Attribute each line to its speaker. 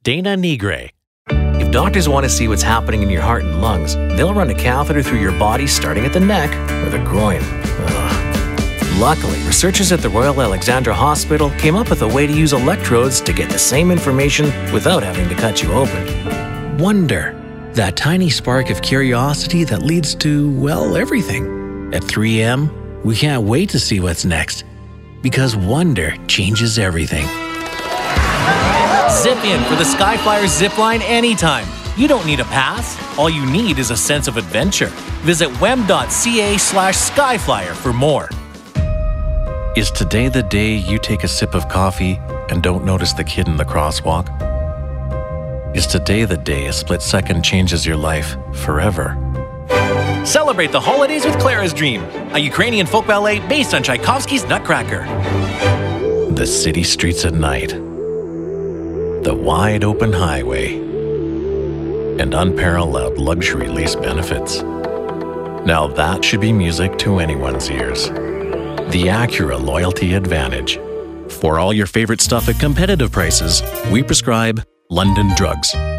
Speaker 1: Dana Negre.
Speaker 2: If doctors want to see what's happening in your heart and lungs, they'll run a catheter through your body starting at the neck or the groin. Ugh. Luckily, researchers at the Royal Alexandra Hospital came up with a way to use electrodes to get the same information without having to cut you open. Wonder. That tiny spark of curiosity that leads to, well, everything. At 3M, we can't wait to see what's next. Because wonder changes everything.
Speaker 1: Zip in for the Skyflyer zipline anytime. You don't need a pass. All you need is a sense of adventure. Visit wem.ca/skyflyer for more.
Speaker 3: Is today the day you take a sip of coffee and don't notice the kid in the crosswalk? Is today the day a split second changes your life forever?
Speaker 1: Celebrate the holidays with Clara's Dream, a Ukrainian folk ballet based on Tchaikovsky's Nutcracker.
Speaker 3: The city streets at night, the wide open highway, and unparalleled luxury lease benefits. Now that should be music to anyone's ears. The Acura Loyalty Advantage.
Speaker 1: For all your favorite stuff at competitive prices, we prescribe London Drugs.